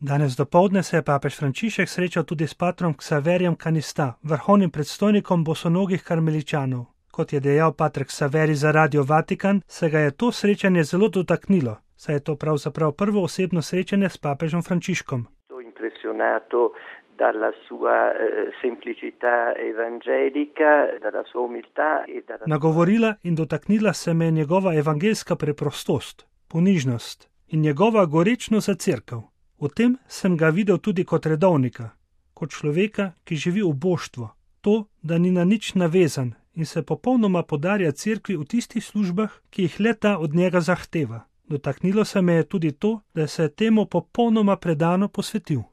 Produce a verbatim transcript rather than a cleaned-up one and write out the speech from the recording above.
Danes dopoldne se je papež Frančišek srečal tudi s patrom Ksaverijem Kanista, vrhovnim predstojnikom bosonogih karmeličanov. Kot je dejal pater Ksaveri za Radio Vatikan, se ga je to srečanje zelo dotaknilo, saj je to pravzaprav prvo osebno srečanje s papežem Frančiškom. Dalla sua eh, semplicità evangelica, dalla sua umiltà e dalla Nagovorila in dotaknila se me njegova evangeljska preprostost, ponižnost in njegova gorečnost za cerkev. V tem sem ga videl tudi kot redovnika, kot človeka, ki živi uboštvo, to, da ni na nič navezan in se popolnoma podarja cerkvi v tistih službah, ki jih le-ta od njega zahteva. Dotaknilo se me je tudi to, da se je temu popolnoma predano posvetil.